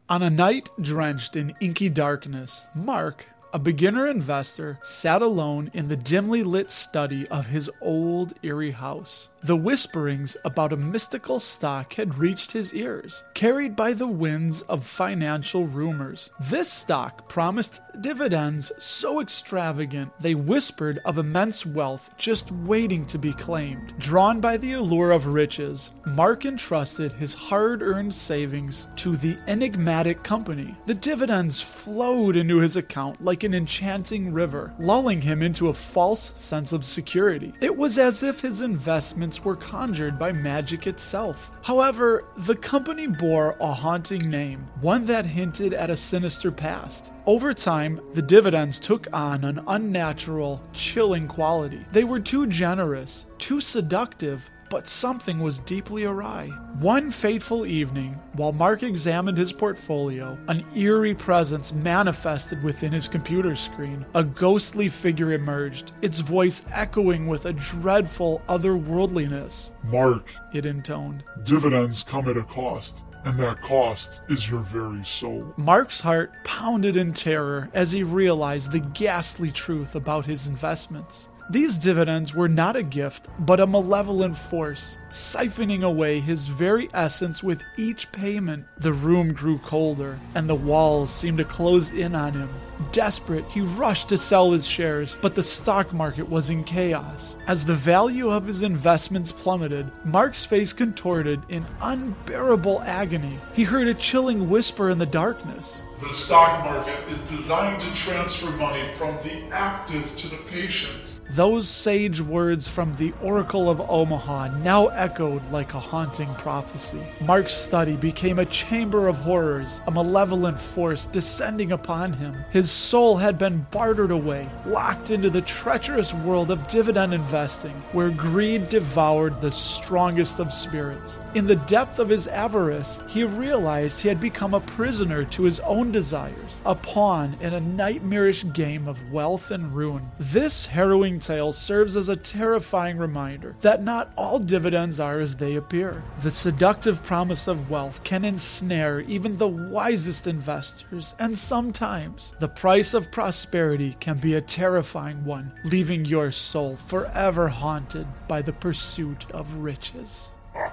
On a night drenched in inky darkness, Mark, a beginner investor, sat alone in the dimly lit study of his old, eerie house. The whisperings about a mystical stock had reached his ears, carried by the winds of financial rumors. This stock promised dividends so extravagant they whispered of immense wealth just waiting to be claimed. Drawn by the allure of riches, Mark entrusted his hard-earned savings to the enigmatic company. The dividends flowed into his account like an enchanting river, lulling him into a false sense of security. It was as if his investments were conjured by magic itself. However, the company bore a haunting name, one that hinted at a sinister past. Over time, the dividends took on an unnatural, chilling quality. They were too generous, too seductive, but something was deeply awry. One fateful evening, while Mark examined his portfolio, an eerie presence manifested within his computer screen. A ghostly figure emerged, its voice echoing with a dreadful otherworldliness. "Mark," it intoned, "dividends come at a cost, and that cost is your very soul." Mark's heart pounded in terror as he realized the ghastly truth about his investments. These dividends were not a gift, but a malevolent force, siphoning away his very essence with each payment. The room grew colder, and the walls seemed to close in on him. Desperate, he rushed to sell his shares, but the stock market was in chaos. As the value of his investments plummeted, Mark's face contorted in unbearable agony. He heard a chilling whisper in the darkness. "The stock market is designed to transfer money from the active to the patient." Those sage words from the Oracle of Omaha now echoed like a haunting prophecy. Mark's study became a chamber of horrors, a malevolent force descending upon him. His soul had been bartered away, locked into the treacherous world of dividend investing, where greed devoured the strongest of spirits. In the depth of his avarice, he realized he had become a prisoner to his own desires, a pawn in a nightmarish game of wealth and ruin. This harrowing tale serves as a terrifying reminder that not all dividends are as they appear. The seductive promise of wealth can ensnare even the wisest investors, and sometimes the price of prosperity can be a terrifying one, leaving your soul forever haunted by the pursuit of riches.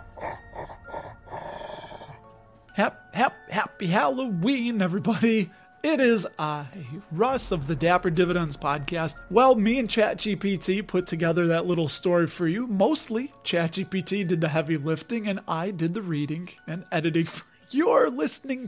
Happy Halloween, everybody. It is I, Russ of the Dapper Dividends podcast. Well, me and ChatGPT put together that little story for you. Mostly, ChatGPT did the heavy lifting and I did the reading and editing for your listening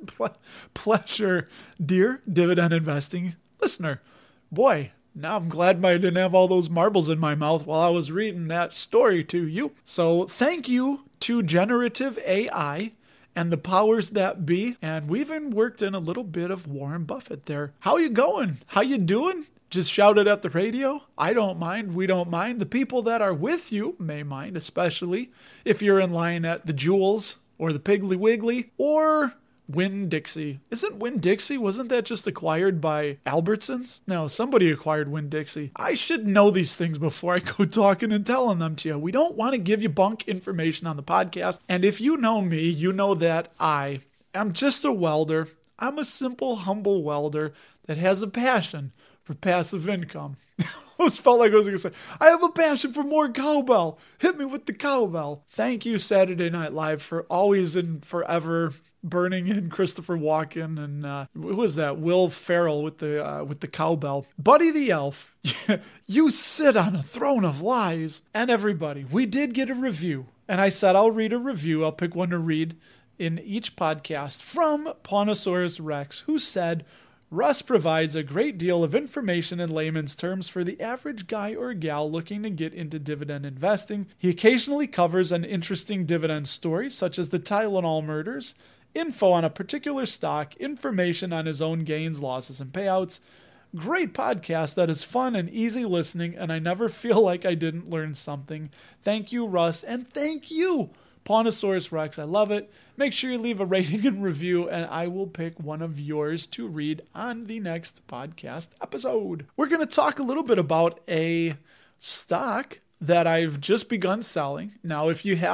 pleasure, dear dividend investing listener. Boy, now I'm glad I didn't have all those marbles in my mouth while I was reading that story to you. So thank you to generative AI and the powers that be, and we even worked in a little bit of Warren Buffett there. How you going? How you doing? Just shout it at the radio? I don't mind. We don't mind. The people that are with you may mind, especially if you're in line at the Jewels or the Piggly Wiggly or Winn-Dixie. Isn't Winn-Dixie? Wasn't that just acquired by Albertsons? No, somebody acquired Winn-Dixie. I should know these things before I go talking and telling them to you. We don't want to give you bunk information on the podcast. And if you know me, you know that I am just a welder. I'm a simple, humble welder that has a passion for passive income. I almost felt like I was going to say, I have a passion for more cowbell. Hit me with the cowbell. Thank you, Saturday Night Live, for always and forever burning in Christopher Walken and who was that? Will Ferrell with the cowbell. Buddy the Elf, you sit on a throne of lies. And everybody, we did get a review. And I said I'll read a review. I'll pick one to read in each podcast from Pawnosaurus Rex, who said, Russ provides a great deal of information in layman's terms for the average guy or gal looking to get into dividend investing. He occasionally covers an interesting dividend story, such as the Tylenol murders, info on a particular stock, information on his own gains, losses, and payouts. Great podcast that is fun and easy listening, and I never feel like I didn't learn something. Thank you, Russ, and thank you, Pawnosaurus Rex. I love it. Make sure you leave a rating and review, and I will pick one of yours to read on the next podcast episode. We're going to talk a little bit about a stock that I've just begun selling. Now, if you have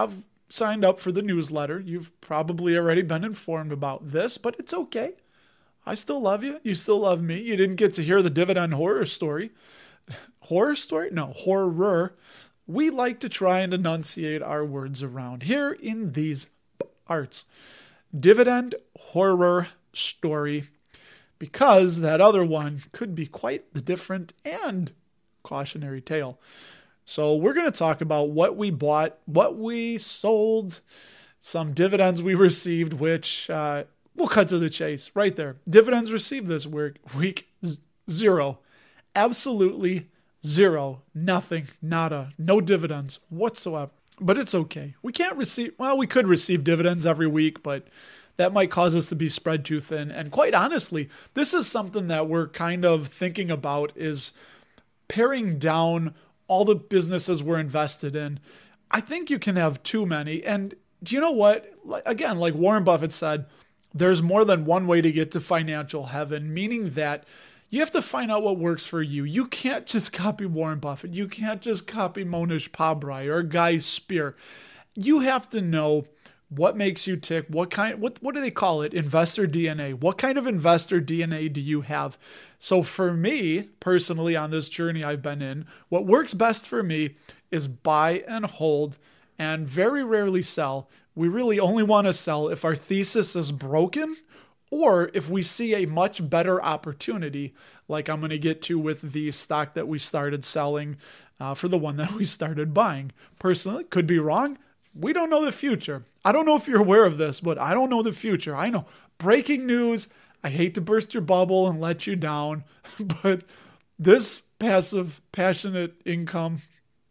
signed up for the newsletter, you've probably already been informed about this, but it's okay. I still love you. You still love me. You didn't get to hear the dividend horror story. Horror story? No, horror. We like to try and enunciate our words around here in these parts. Dividend horror story, because that other one could be quite the different and cautionary tale. So we're going to talk about what we bought, what we sold, some dividends we received, which we'll cut to the chase right there. Dividends received this week, zero. Absolutely zero. Nothing. Nada. No dividends whatsoever. But it's okay. We could receive dividends every week, but that might cause us to be spread too thin. And quite honestly, this is something that we're kind of thinking about, is paring down all the businesses we're invested in. I think you can have too many. And do you know what? Again, like Warren Buffett said, there's more than one way to get to financial heaven, meaning that you have to find out what works for you. You can't just copy Warren Buffett. You can't just copy Mohnish Pabrai or Guy Spear. You have to know what makes you tick. What do they call it? Investor DNA. What kind of investor DNA do you have? So for me, personally, on this journey I've been in, what works best for me is buy and hold and very rarely sell. We really only want to sell if our thesis is broken, or if we see a much better opportunity, like I'm going to get to with the stock that we started selling for the one that we started buying. Personally, could be wrong. We don't know the future. I don't know if you're aware of this, but I don't know the future. I know. Breaking news. I hate to burst your bubble and let you down, but this passionate passive income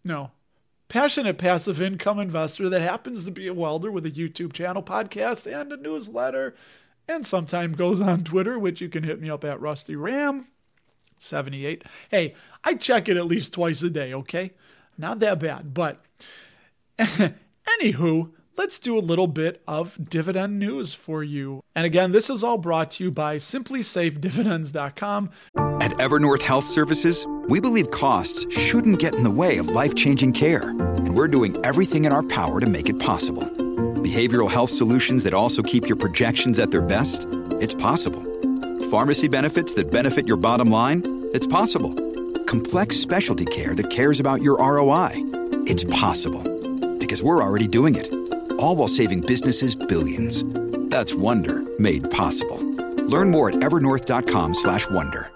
investor that happens to be a welder with a YouTube channel, podcast, and a newsletter, and sometimes goes on Twitter, which you can hit me up at RustyRam78. Hey, I check it at least twice a day, okay? Not that bad, but anywho, let's do a little bit of dividend news for you. And again, this is all brought to you by simplysafedividends.com. At Evernorth Health Services, we believe costs shouldn't get in the way of life-changing care, and we're doing everything in our power to make it possible. Behavioral health solutions that also keep your projections at their best? It's possible. Pharmacy benefits that benefit your bottom line? It's possible. Complex specialty care that cares about your ROI? It's possible. Because we're already doing it. All while saving businesses billions. That's Wonder made possible. Learn more at evernorth.com/wonder.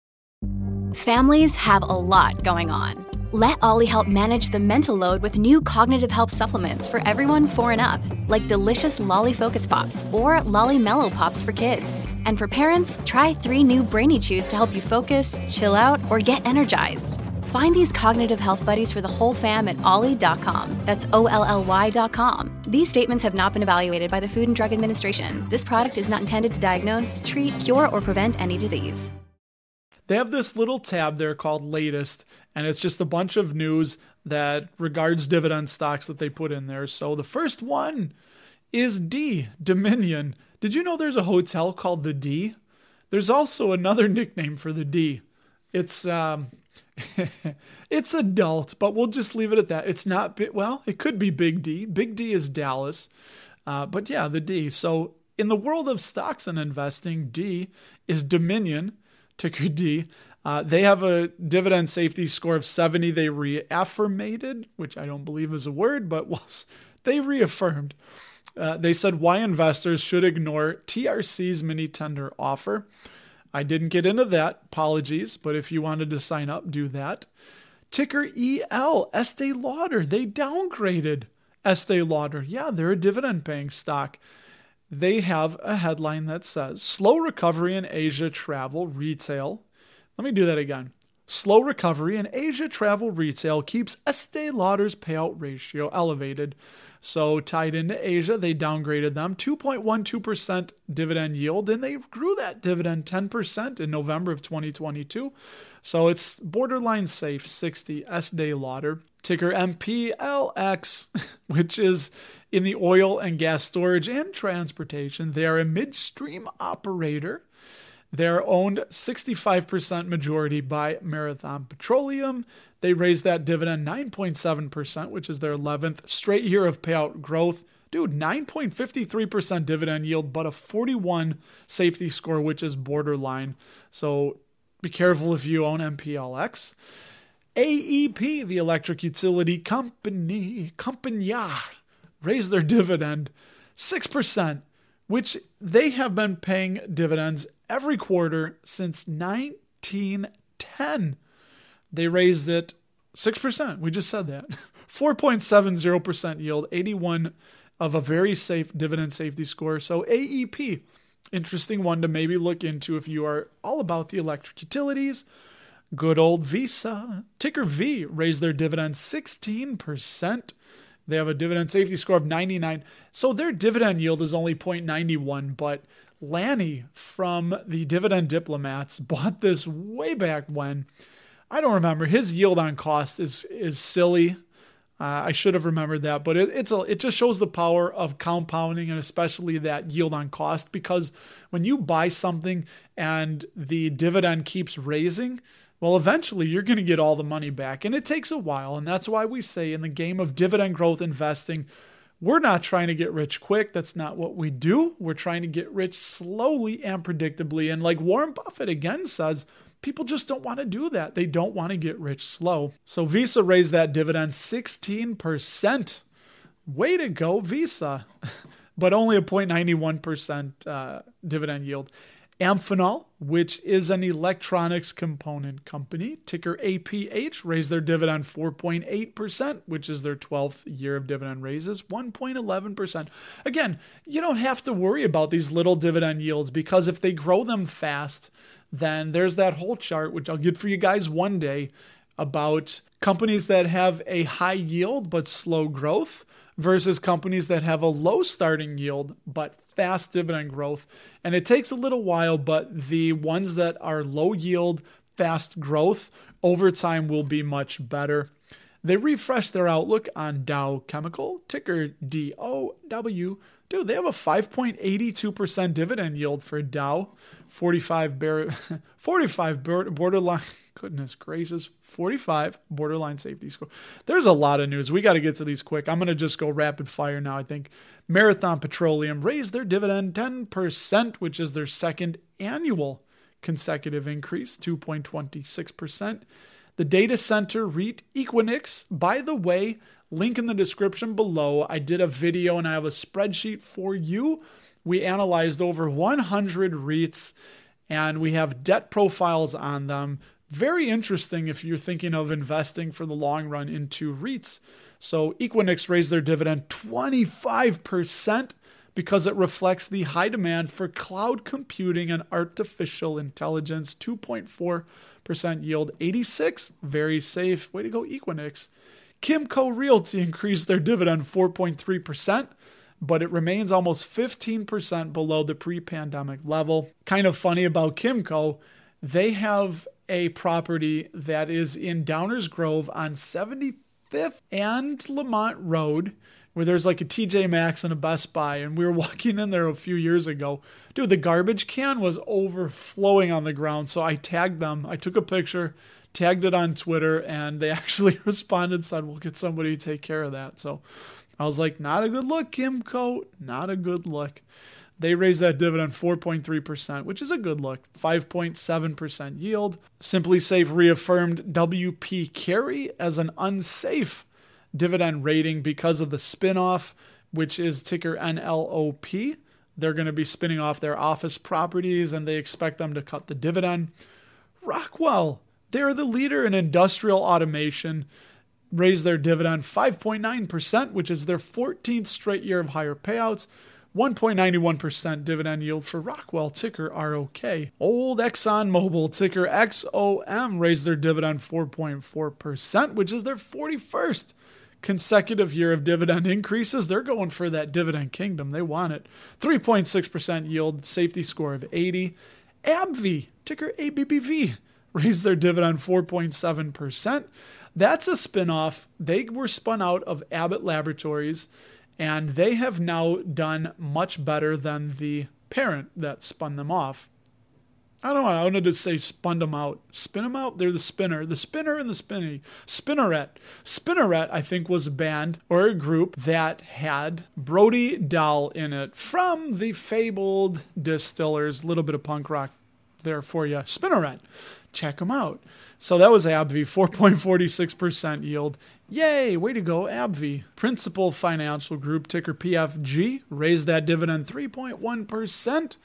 Families have a lot going on. Let Ollie help manage the mental load with new cognitive help supplements for everyone 4 and up, like delicious Lolly Focus Pops or Lolly Mellow Pops for kids. And for parents, try 3 new Brainy Chews to help you focus, chill out, or get energized. Find these cognitive health buddies for the whole fam at ollie.com. That's OLLY.com. These statements have not been evaluated by the Food and Drug Administration. This product is not intended to diagnose, treat, cure, or prevent any disease. They have this little tab there called Latest, and it's just a bunch of news that regards dividend stocks that they put in there. So the first one is Dominion. Did you know there's a hotel called the D? There's also another nickname for the D. It's it's adult, but we'll just leave it at that. It's not it could be Big D. Big D is Dallas. But yeah, the D. So in the world of stocks and investing, D is Dominion, ticker D. They have a dividend safety score of 70. They reaffirmated, which I don't believe is a word, but they reaffirmed. They said why investors should ignore TRC's mini tender offer. I didn't get into that. Apologies. But if you wanted to sign up, do that. Ticker EL, Estee Lauder. They downgraded Estee Lauder. Yeah, they're a dividend paying stock. They have a headline that says, slow recovery in Asia travel retail. Let me do that again. Slow recovery in Asia travel retail keeps Estee Lauder's payout ratio elevated. So tied into Asia, they downgraded them 2.12% dividend yield, and they grew that dividend 10% in November of 2022. So it's borderline safe, 60 Estee Lauder. Ticker MPLX, which is in the oil and gas storage and transportation. They are a midstream operator. They're owned 65% majority by Marathon Petroleum. They raised that dividend 9.7%, which is their 11th straight year of payout growth. Dude, 9.53% dividend yield, but a 41 safety score, which is borderline. So be careful if you own MPLX. AEP, the electric utility company, raised their dividend 6%, which they have been paying dividends every quarter since 1910. They raised it 6%. We just said that. 4.70% yield, 81 of a very safe dividend safety score. So AEP, interesting one to maybe look into if you are all about the electric utilities. Good old Visa, ticker V, raised their dividend 16%. They have a dividend safety score of 99. So their dividend yield is only 0.91, but Lanny from the Dividend Diplomats bought this way back when. I don't remember. His yield on cost is silly. I should have remembered that, but it just shows the power of compounding, and especially that yield on cost, because when you buy something and the dividend keeps raising, well, eventually you're going to get all the money back, and it takes a while. And that's why we say in the game of dividend growth investing, we're not trying to get rich quick. That's not what we do. We're trying to get rich slowly and predictably. And like Warren Buffett again says, people just don't want to do that. They don't want to get rich slow. So Visa raised that dividend 16%. Way to go, Visa. But only a 0.91% dividend yield. Amphenol, which is an electronics component company, ticker APH, raised their dividend 4.8%, which is their 12th year of dividend raises, 1.11%. Again, you don't have to worry about these little dividend yields, because if they grow them fast, then there's that whole chart, which I'll get for you guys one day, about companies that have a high yield but slow growth versus companies that have a low starting yield but fast dividend growth. And it takes a little while, but the ones that are low yield, fast growth, over time will be much better. They refreshed their outlook on Dow Chemical, ticker DOW. Dude, they have a 5.82% dividend yield for Dow, 45 borderline, goodness gracious, 45 borderline safety score. There's a lot of news. We got to get to these quick. I'm going to just go rapid fire now, I think. Marathon Petroleum raised their dividend 10%, which is their second annual consecutive increase, 2.26%. The data center REIT Equinix, by the way, link in the description below. I did a video and I have a spreadsheet for you. We analyzed over 100 REITs and we have debt profiles on them. Very interesting if you're thinking of investing for the long run into REITs. So Equinix raised their dividend 25% because it reflects the high demand for cloud computing and artificial intelligence. 2.4% yield, 86, very safe. Way to go, Equinix. Kimco Realty increased their dividend 4.3%, but it remains almost 15% below the pre-pandemic level. Kind of funny about Kimco, they have a property that is in Downers Grove on 75th and Lamont Road, where there's like a TJ Maxx and a Best Buy, and we were walking in there a few years ago. Dude, the garbage can was overflowing on the ground, so I tagged them. I took a picture, tagged it on Twitter, and they actually responded and said, we'll get somebody to take care of that. So I was like, not a good look, Kimco, not a good look. They raised that dividend 4.3%, which is a good look. 5.7% yield. Simply Safe reaffirmed WP Carey as an unsafe dividend rating because of the spinoff, which is ticker NLOP. They're going to be spinning off their office properties and they expect them to cut the dividend. Rockwell, they're the leader in industrial automation, raised their dividend 5.9%, which is their 14th straight year of higher payouts. 1.91% dividend yield for Rockwell, ticker ROK. Old ExxonMobil, ticker XOM, raised their dividend 4.4%, which is their 41st consecutive year of dividend increases. They're going for that dividend kingdom. They want it. 3.6% yield, safety score of 80. AbbVie, ticker ABBV, raised their dividend 4.7%. That's a spinoff. They were spun out of Abbott Laboratories, and they have now done much better than the parent that spun them off. I don't know. I wanted to say spun them out. Spin them out? They're the spinner and the spinny. Spinneret. Spinneret, I think, was a band or a group that had Brody Dalle in it from the fabled Distillers. A little bit of punk rock there for you. Spinneret. Check them out. So that was AbbVie, 4.46% yield. Yay, way to go, AbbVie. Principal Financial Group, ticker PFG, raised that dividend 3.1%.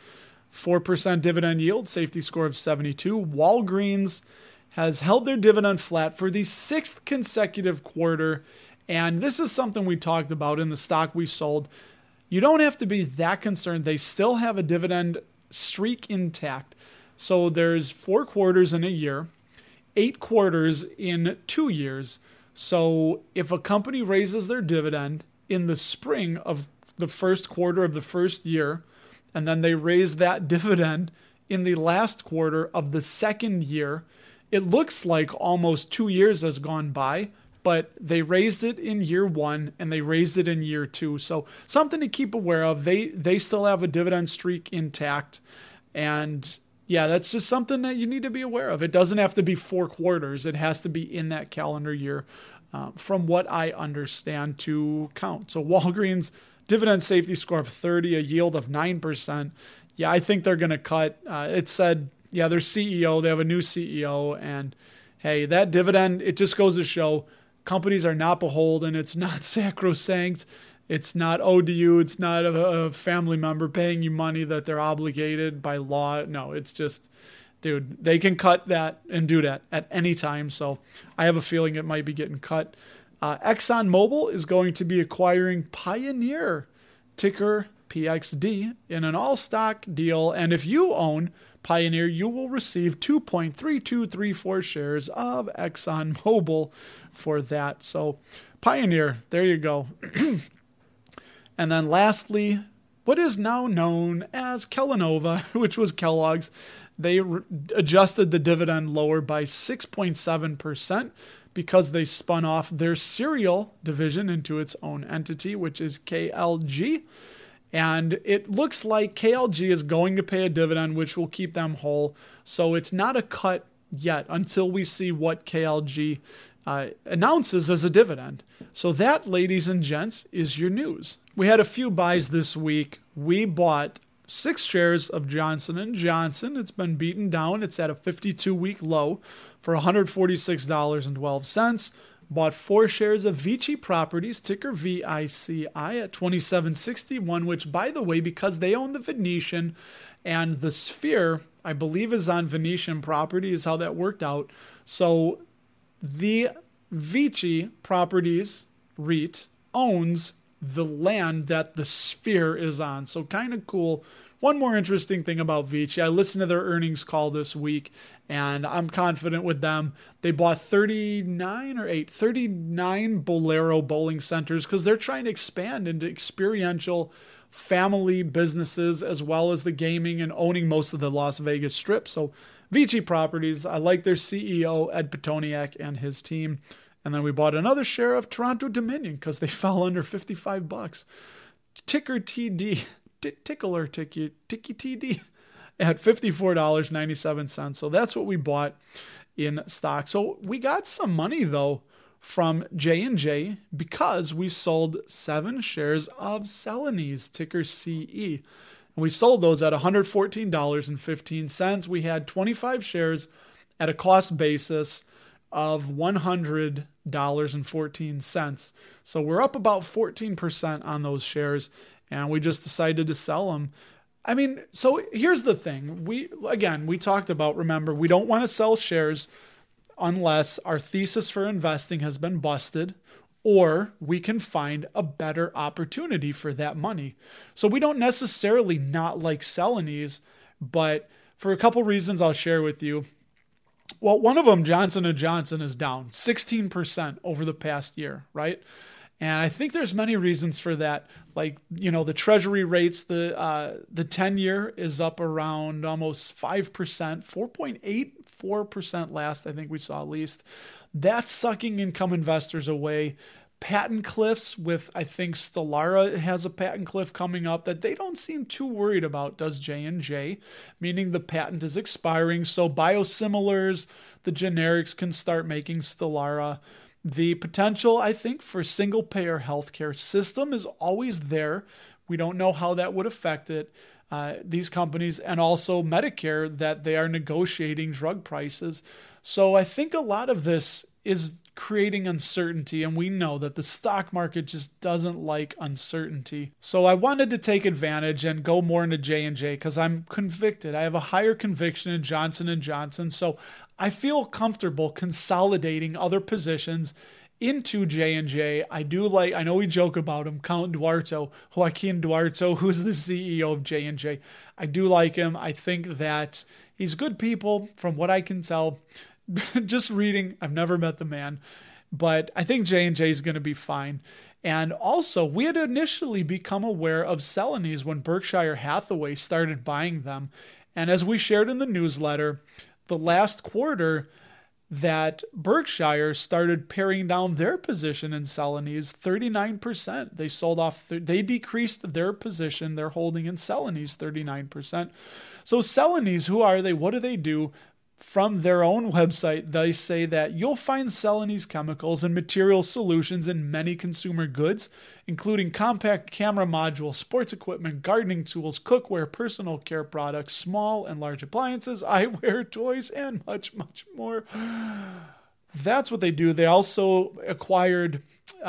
4% dividend yield, safety score of 72. Walgreens has held their dividend flat for the 6th consecutive quarter. And this is something we talked about in the stock we sold. You don't have to be that concerned. They still have a dividend streak intact. So there's 4 quarters in a year, 8 quarters in 2 years. So if a company raises their dividend in the spring of the first quarter of the first year, and then they raise that dividend in the last quarter of the second year, it looks like almost 2 years has gone by, but they raised it in year 1 and they raised it in year 2. So something to keep aware of. They still have a dividend streak intact. And yeah, that's just something that you need to be aware of. It doesn't have to be 4 quarters. It has to be in that calendar year, from what I understand, to count. So Walgreens, dividend safety score of 30, a yield of 9%. Yeah, I think they're going to cut. It said, yeah, their CEO, they have a new CEO. And hey, that dividend, it just goes to show companies are not beholden. It's not sacrosanct. It's not owed to you. It's not a family member paying you money that they're obligated by law. No, it's just, dude, they can cut that and do that at any time. So I have a feeling it might be getting cut. ExxonMobil is going to be acquiring Pioneer, ticker PXD, in an all-stock deal. And if you own Pioneer, you will receive 2.3234 shares of ExxonMobil for that. So Pioneer, there you go. And then lastly, what is now known as Kellanova, which was Kellogg's, they adjusted the dividend lower by 6.7%. because they spun off their cereal division into its own entity, which is KLG. And it looks like KLG is going to pay a dividend, which will keep them whole. So it's not a cut yet until we see what KLG announces as a dividend. So that, ladies and gents, is your news. We had a few buys this week. We bought 6 shares of Johnson & Johnson. It's been beaten down. It's at a 52-week low for $146.12. Bought 4 shares of Vici Properties, ticker VICI, at $27.61, which, by the way, because they own the Venetian and the Sphere, I believe, is on Venetian property, is how that worked out. So the Vici Properties REIT owns the land that the Sphere is on. So kind of cool. One more interesting thing about Vici, I listened to their earnings call this week, and I'm confident with them. They bought 39 Bolero bowling centers because they're trying to expand into experiential family businesses as well as the gaming and owning most of the Las Vegas Strip. So Vici Properties, I like their CEO, Ed Petoniak, and his team. And then we bought another share of Toronto Dominion because they fell under $55. Ticker TD. Tickler Ticky TD at $54.97. So that's what we bought in stock. So we got some money though from J&J because we sold 7 shares of Celanese, ticker CE. And we sold those at $114.15. We had 25 shares at a cost basis of $100.14. So we're up about 14% on those shares. And we just decided to sell them. I mean, so here's the thing. We talked about, remember, we don't want to sell shares unless our thesis for investing has been busted or we can find a better opportunity for that money. So we don't necessarily not like Celanese, but for a couple reasons I'll share with you. Well, one of them, Johnson & Johnson, is down 16% over the past year, right? And I think there's many reasons for that. Like, you know, the treasury rates, the 10-year is up around almost 5%, 4.84% last, I think we saw at least. That's sucking income investors away. patent cliffs with, I think Stelara has a patent cliff coming up that they don't seem too worried about, does J&J, meaning the patent is expiring. So biosimilars, the generics can start making Stelara. The potential, I think, for single-payer healthcare system is always there. We don't know how that would affect it. These companies, and also Medicare, that they are negotiating drug prices. So I think a lot of this is creating uncertainty, and we know that the stock market just doesn't like uncertainty. So I wanted to take advantage and go more into J&J because I'm convicted. I have a higher conviction in Johnson & Johnson, so I feel comfortable consolidating other positions into J&J. I know we joke about him, Count Duarto, Joaquin Duarto, who's the CEO of J&J. I do like him. I think that he's good people from what I can tell. Just reading, I've never met the man, but I think J&J is going to be fine. And also, we had initially become aware of Celanese when Berkshire Hathaway started buying them. And as we shared in the newsletter, the last quarter that Berkshire started paring down their position in Celanese 39%. They sold off, they decreased their position, their holding in Celanese 39%. So Celanese, who are they? What do they do? From their own website, they say that you'll find Celanese chemicals and material solutions in many consumer goods, including compact camera modules, sports equipment, gardening tools, cookware, personal care products, small and large appliances, eyewear, toys, and much, much more. That's what they do. They also acquired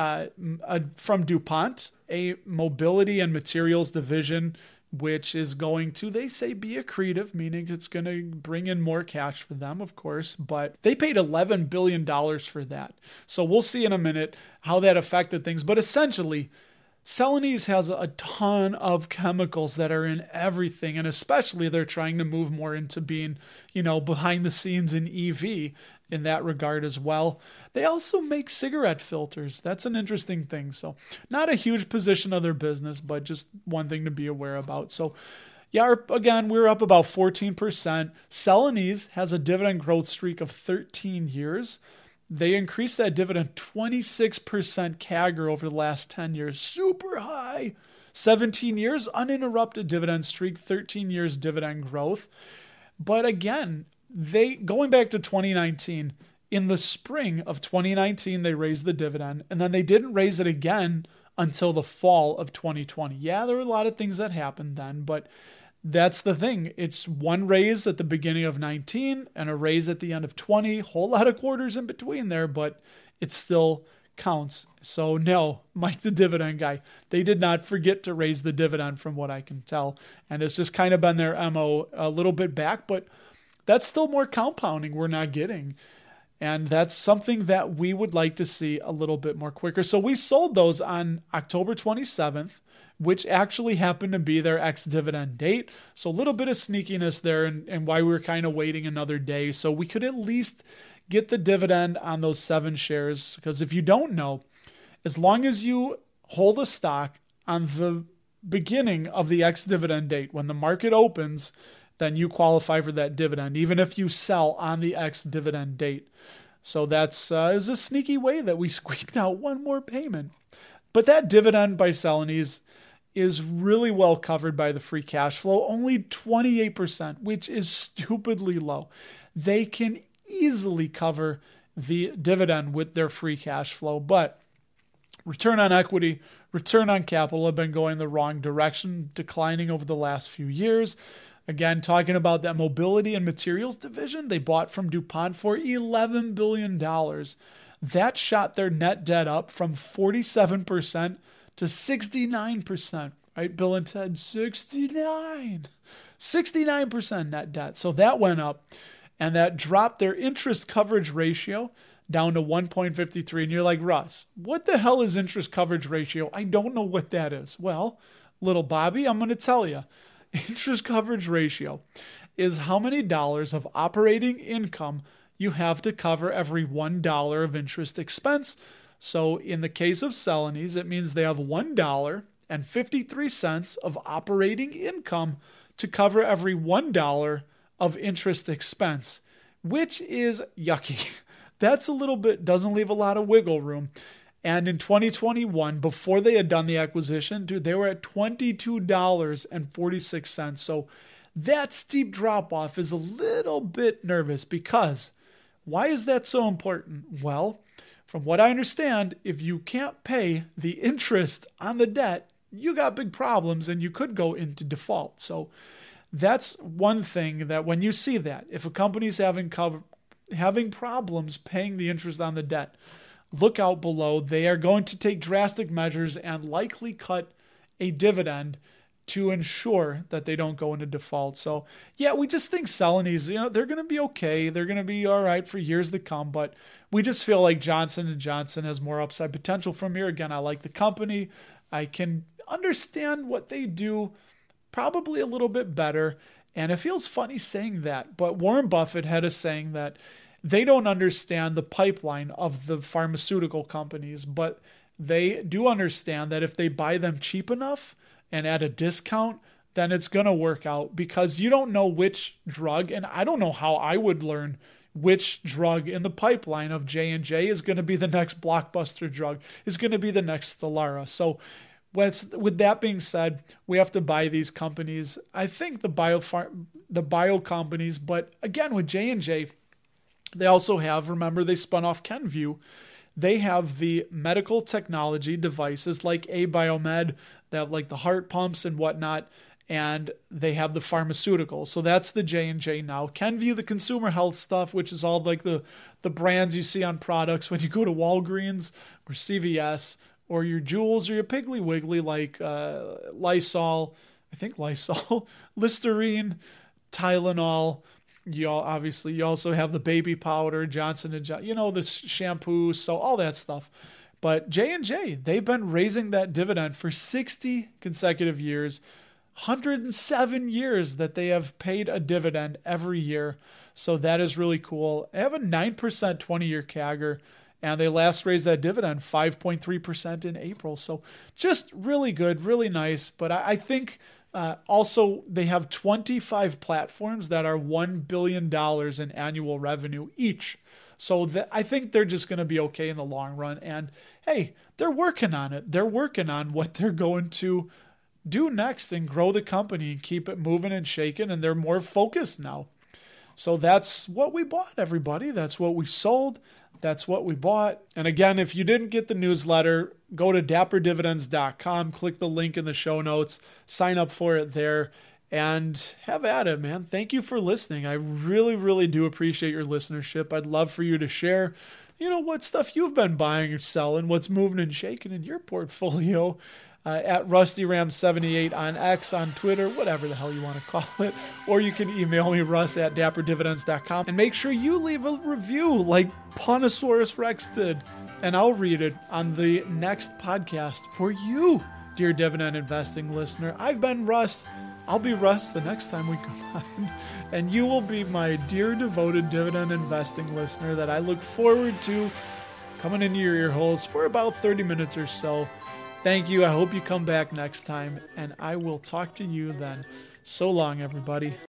from DuPont a mobility and materials division, which is going to, they say, be accretive, meaning it's going to bring in more cash for them, of course, but they paid $11 billion for that. So we'll see in a minute how that affected things. But essentially, Celanese has a ton of chemicals that are in everything, and especially they're trying to move more into being, behind the scenes in EV in that regard as well. They also make cigarette filters. That's an interesting thing. So not a huge position of their business, but just one thing to be aware about. So yeah, again, we're up about 14%. Celanese has a dividend growth streak of 13 years. They increased that dividend 26% CAGR over the last 10 years. Super high. 17 years, uninterrupted dividend streak, 13 years dividend growth. But again, going back to 2019, in the spring of 2019, they raised the dividend, and then they didn't raise it again until the fall of 2020. Yeah, there were a lot of things that happened then, but that's the thing. It's one raise at the beginning of 19 and a raise at the end of 20. Whole lot of quarters in between there, but it still counts. So no, Mike the dividend guy, they did not forget to raise the dividend from what I can tell. And it's just kind of been their MO a little bit back, but that's still more compounding we're not getting. And that's something that we would like to see a little bit more quicker. So we sold those on October 27th, which actually happened to be their ex-dividend date. So a little bit of sneakiness there and why we were kind of waiting another day. So we could at least get the dividend on those 7 shares. Because if you don't know, as long as you hold a stock on the beginning of the ex-dividend date, when the market opens, then you qualify for that dividend, even if you sell on the ex-dividend date. So that's is a sneaky way that we squeaked out one more payment. But that dividend by Celanese is really well covered by the free cash flow, only 28%, which is stupidly low. They can easily cover the dividend with their free cash flow, but return on equity, return on capital have been going the wrong direction, declining over the last few years. Again, talking about that mobility and materials division they bought from DuPont for $11 billion. That shot their net debt up from 47% to 69%, right? Bill and Ted, 69% net debt. So that went up, and that dropped their interest coverage ratio down to 1.53. And you're like, Russ, what the hell is interest coverage ratio? I don't know what that is. Well, little Bobby, I'm going to tell you. Interest coverage ratio is how many dollars of operating income you have to cover every $1 of interest expense. So in the case of Celanese, it means they have $1.53 of operating income to cover every $1 of interest expense, which is yucky. That's a little bit, doesn't leave a lot of wiggle room. And in 2021, before they had done the acquisition, dude, they were at $22.46. So that steep drop off is a little bit nervous because why is that so important? Well, from what I understand, if you can't pay the interest on the debt, you got big problems and you could go into default. So that's one thing that when you see that, if a company's having problems paying the interest on the debt, look out below. They are going to take drastic measures and likely cut a dividend to ensure that they don't go into default. So yeah, we just think Celanese, they're going to be okay. They're going to be all right for years to come, but we just feel like Johnson & Johnson has more upside potential from here. Again, I like the company. I can understand what they do probably a little bit better. And it feels funny saying that, but Warren Buffett had a saying that they don't understand the pipeline of the pharmaceutical companies, but they do understand that if they buy them cheap enough and at a discount, then it's going to work out because you don't know which drug, and I don't know how I would learn which drug in the pipeline of J&J is going to be the next blockbuster drug, is going to be the next Stelara. So with that being said, we have to buy these companies. I think the bio companies, but again, with J&J, they also have, remember, they spun off Kenvue. They have the medical technology devices like Abiomed, they have like the heart pumps and whatnot, and they have the pharmaceuticals. So that's the J&J now. Kenvue, the consumer health stuff, which is all like the brands you see on products when you go to Walgreens or CVS or your Jewels or your Piggly Wiggly, like Lysol, Listerine, Tylenol. You also have the baby powder, Johnson & Johnson, the shampoo, so all that stuff. But J&J, they've been raising that dividend for 60 consecutive years, 107 years that they have paid a dividend every year. So that is really cool. They have a 9% 20-year CAGR, and they last raised that dividend 5.3% in April. So just really good, really nice. But I think also they have 25 platforms that are $1 billion in annual revenue each. So I think they're just going to be okay in the long run. And hey, they're working on it. They're working on what they're going to do next and grow the company and keep it moving and shaking. And they're more focused now. So that's what we bought, everybody. That's what we sold. That's what we bought. And again, if you didn't get the newsletter, go to dapperdividends.com, click the link in the show notes, sign up for it there, and have at it, man. Thank you for listening. I really, really do appreciate your listenership. I'd love for you to share, what stuff you've been buying or selling, what's moving and shaking in your portfolio. At RustyRam78 on X, on Twitter, whatever the hell you want to call it. Or you can email me, russ@dapperdividends.com. And make sure you leave a review like Punosaurus Rex did. And I'll read it on the next podcast for you, dear dividend investing listener. I've been Russ. I'll be Russ the next time we come on. And you will be my dear devoted dividend investing listener that I look forward to coming into your ear holes for about 30 minutes or so. Thank you. I hope you come back next time, and I will talk to you then. So long, everybody.